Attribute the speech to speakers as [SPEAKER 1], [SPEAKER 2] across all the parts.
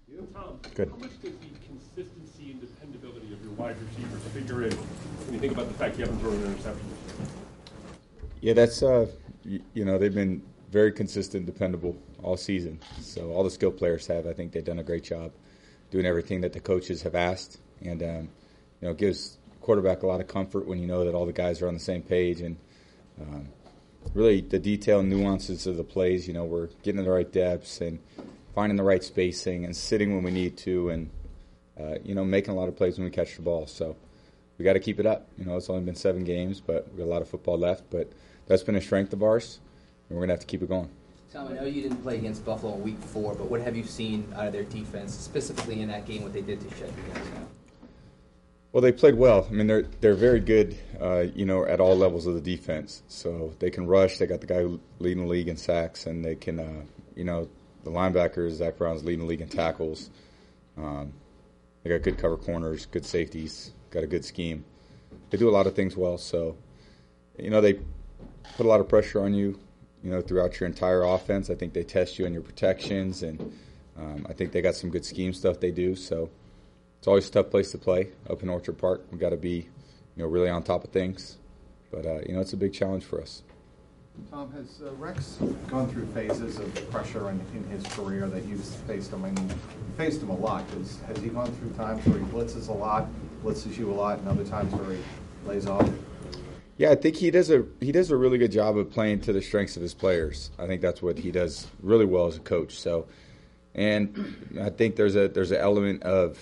[SPEAKER 1] Tom,
[SPEAKER 2] Good.
[SPEAKER 1] how much does the consistency and dependability of your wide receivers figure in when you think about the fact you haven't thrown an interception this year?
[SPEAKER 2] Yeah, that's they've been very consistent, dependable all season. So all the skill players have. I think they've done a great job doing everything that the coaches have asked, and it gives quarterback a lot of comfort when you know that all the guys are on the same page, and really the detail and nuances of the plays. We're getting the right depths and finding the right spacing and sitting when we need to, and making a lot of plays when we catch the ball. So we got to keep it up. It's only been 7 games, but we got a lot of football left. But that's been a strength of ours, and we're gonna have to keep it going.
[SPEAKER 3] Tom, I know you didn't play against Buffalo in Week 4, but what have you seen out of their defense, specifically in that game, what they did to shut you guys out?
[SPEAKER 2] Well, they played well. I mean, they're very good, at all levels of the defense. So they can rush. They got the guy leading the league in sacks, and they can, the linebackers, Zach Brown's leading the league in tackles. They got good cover corners, good safeties, got a good scheme. They do a lot of things well. So, they put a lot of pressure on you, throughout your entire offense. I think they test you on your protections, and I think they got some good scheme stuff they do. So it's always a tough place to play up in Orchard Park. We've got to be, really on top of things. But, it's a big challenge for us.
[SPEAKER 4] Tom, has Rex gone through phases of pressure in his career that you've faced him? I mean, you faced him a lot. Has he gone through times where he blitzes a lot, blitzes you a lot, and other times where he lays off?
[SPEAKER 2] Yeah, I think he does a really good job of playing to the strengths of his players. I think that's what he does really well as a coach. So, and I think there's an element of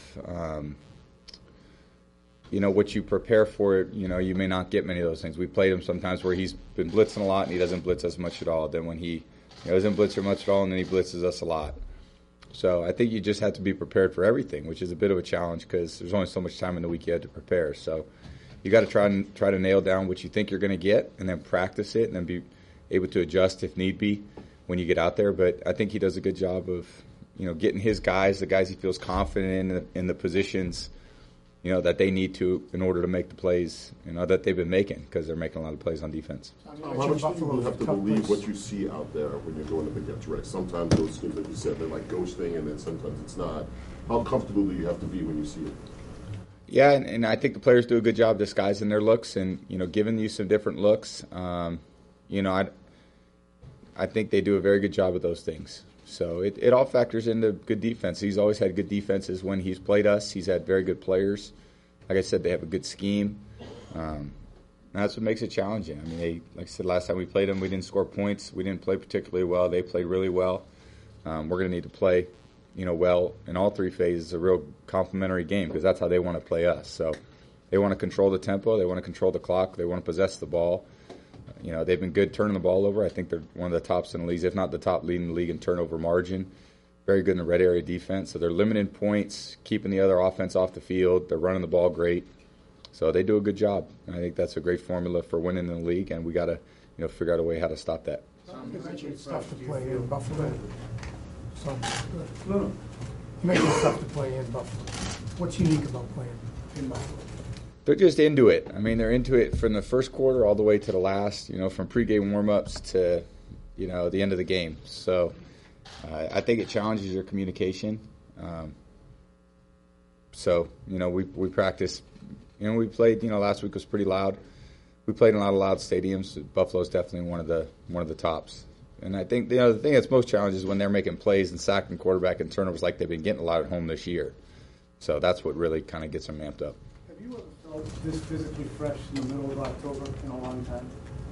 [SPEAKER 2] what you prepare for. You may not get many of those things. We played him sometimes where he's been blitzing a lot and he doesn't blitz as much at all. Then when he doesn't blitz much at all, and then he blitzes us a lot. So I think you just have to be prepared for everything, which is a bit of a challenge because there's only so much time in the week you have to prepare. So you got to try to nail down what you think you're going to get, and then practice it, and then be able to adjust if need be when you get out there. But I think he does a good job of getting his guys, the guys he feels confident in the positions that they need to in order to make the plays that they've been making, because they're making a lot of plays on defense.
[SPEAKER 5] How much do you have to believe what you see out there when you're going up against Rex? Sometimes those schemes, like you said, they're like ghosting, and then sometimes it's not. How comfortable do you have to be when you see it?
[SPEAKER 2] Yeah, and I think the players do a good job disguising their looks and, giving you some different looks. I think they do a very good job of those things. So it all factors into good defense. He's always had good defenses when he's played us. He's had very good players. Like I said, they have a good scheme. That's what makes it challenging. I mean, like I said, last time we played them, we didn't score points. We didn't play particularly well. They played really well. We're going to need to play well in all 3 phases, a real complementary game, because that's how they want to play us. So they want to control the tempo, they want to control the clock, they want to possess the ball. They've been good turning the ball over. I think they're one of the tops in the league, if not the top leading the league in turnover margin. Very good in the red area defense. So they're limiting points, keeping the other offense off the field. They're running the ball great. So they do a good job. And I think that's a great formula for winning in the league, and we got to figure out a way how to stop that.
[SPEAKER 6] You mentioned it's tough to play in Buffalo. You mentioned it's tough to play in Buffalo. What's unique about playing in Buffalo?
[SPEAKER 2] They're just into it. I mean, they're into it from the first quarter all the way to the last, from pregame warm-ups to, the end of the game. So I think it challenges your communication. We practice. We played, last week was pretty loud. We played in a lot of loud stadiums. Buffalo's definitely one of the tops. And I think, the thing that's most challenging is when they're making plays and sacking quarterback and turnovers like they've been getting a lot at home this year. So that's what really kind of gets them amped up.
[SPEAKER 7] Have you ever felt this physically fresh in the middle of October in a long time?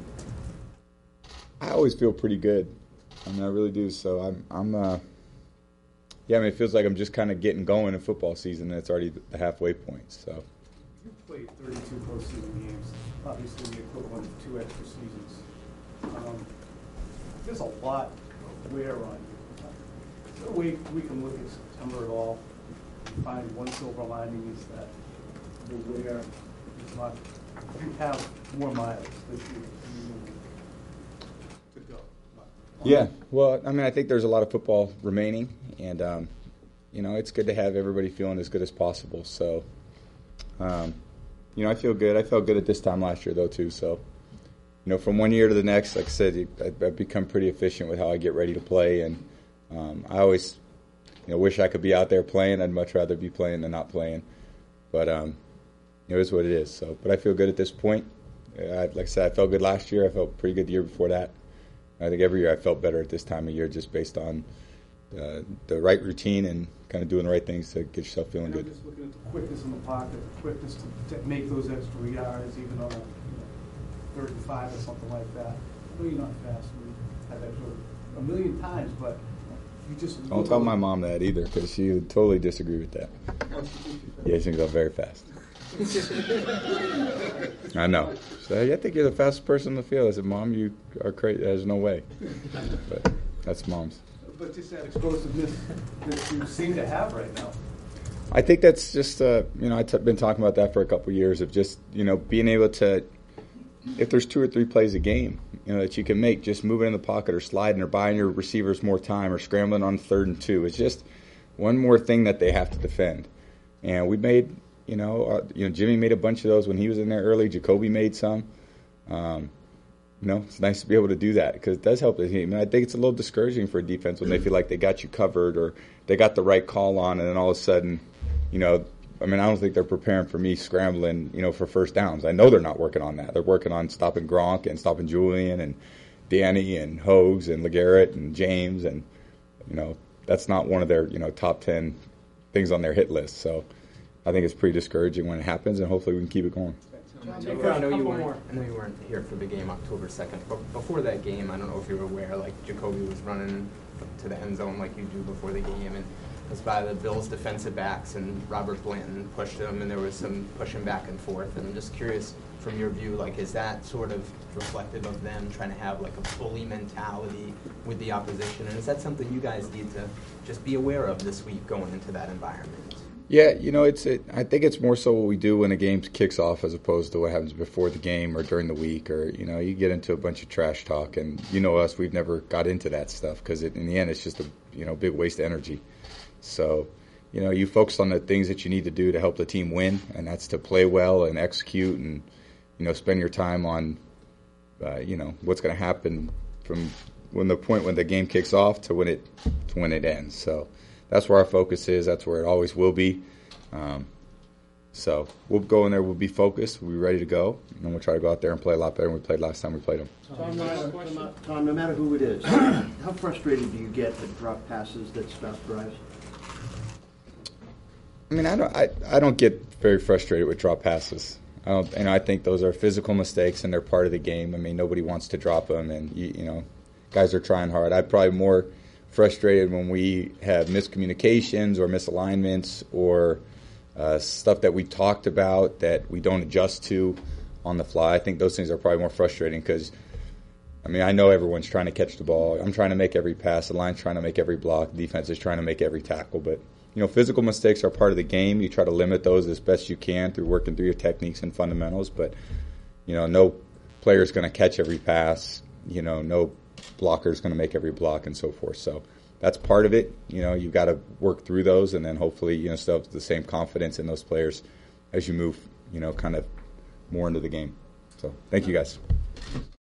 [SPEAKER 2] I always feel pretty good. I mean, I really do. So it feels like I'm just kind of getting going in football season, and it's already the halfway point. So
[SPEAKER 7] you played 32 postseason games, obviously the equivalent of 2 extra seasons. There's a lot of wear on you. Is there a way we can look at September at all and find one silver lining is that the wear is not, you have more miles this year to go.
[SPEAKER 2] Yeah, well, I mean, I think there's a lot of football remaining, and, it's good to have everybody feeling as good as possible. So, I feel good. I felt good at this time last year, though, too. So, from one year to the next, like I said, I've become pretty efficient with how I get ready to play, and I always wish I could be out there playing. I'd much rather be playing than not playing. But it is what it is. So, but I feel good at this point. Like I said, I felt good last year. I felt pretty good the year before that. I think every year I felt better at this time of year, just based on the right routine and kind of doing the right things to get yourself feeling
[SPEAKER 7] And I'm
[SPEAKER 2] good.
[SPEAKER 7] just looking at the quickness in the pocket, the quickness to make those extra yards, even on a 35 or something like that. I know you're not fast. We had that sort of a million times, but you just
[SPEAKER 2] Don't tell my mom that either, because she would totally disagree with that. Yeah, she thinks I'm very fast. I know. So I think you're the fastest person in the field. I said, Mom, you are crazy. There's no way. But that's Mom's.
[SPEAKER 7] But just that explosiveness that you seem to have right now.
[SPEAKER 2] I think that's just, I've been talking about that for a couple of years of just, being able to, if there's 2 or 3 plays a game, that you can make, just moving in the pocket or sliding or buying your receivers more time or scrambling on 3rd and 2. It's just one more thing that they have to defend. And we made, Jimmy made a bunch of those when he was in there early. Jacoby made some. It's nice to be able to do that because it does help the team. And I think it's a little discouraging for a defense when they feel like they got you covered or they got the right call on, and then all of a sudden, I don't think they're preparing for me scrambling, for first downs. I know they're not working on that. They're working on stopping Gronk and stopping Julian and Danny and Hogues and LeGarrette and James, and that's not one of their top 10 things on their hit list. So I think it's pretty discouraging when it happens, and hopefully we can keep it going.
[SPEAKER 3] I know you weren't here for the game October 2nd, but before that game, I don't know if you were aware, like Jacoby was running to the end zone like you do before the game, and it was by the Bills' defensive backs, and Robert Blanton pushed him, and there was some pushing back and forth. And I'm just curious, from your view, like, is that sort of reflective of them trying to have like a bully mentality with the opposition, and is that something you guys need to just be aware of this week going into that environment?
[SPEAKER 2] Yeah, I think it's more so what we do when a game kicks off as opposed to what happens before the game or during the week, or you get into a bunch of trash talk, and us, we've never got into that stuff because in the end it's just a big waste of energy. So you focus on the things that you need to do to help the team win, and that's to play well and execute, and spend your time on what's going to happen from when the game kicks off to when it ends. So that's where our focus is. That's where it always will be. So we'll go in there. We'll be focused. We'll be ready to go. And then we'll try to go out there and play a lot better than we played last time we played them.
[SPEAKER 8] Tom, no matter who it is, how frustrated do you get with drop passes that stop drives?
[SPEAKER 2] I don't get very frustrated with drop passes. I think those are physical mistakes and they're part of the game. Nobody wants to drop them, and guys are trying hard. I'm probably more frustrated when we have miscommunications or misalignments or stuff that we talked about that we don't adjust to on the fly. I think those things are probably more frustrating because, I know everyone's trying to catch the ball. I'm trying to make every pass. The line's trying to make every block. The defense is trying to make every tackle. But, physical mistakes are part of the game. You try to limit those as best you can through working through your techniques and fundamentals. But, no player is going to catch every pass. No blocker is going to make every block and so forth. So that's part of it. You've got to work through those, and then hopefully, still have the same confidence in those players as you move, kind of more into the game. So thank you guys.